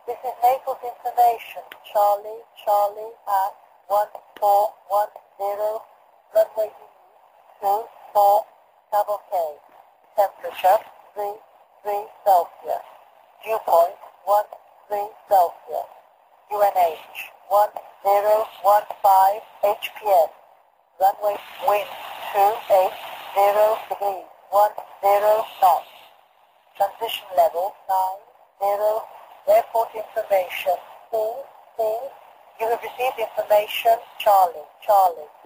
This is Naples information. Charlie, Charlie at 1410, runway 24, cavalcade. Temperature 3 Celsius. Dew point 13 Celsius. UNH 1015 HPS. Runway wind 280 degrees, 10 knots. Transition level 90. Airport information. You have received information. Charlie, Charlie.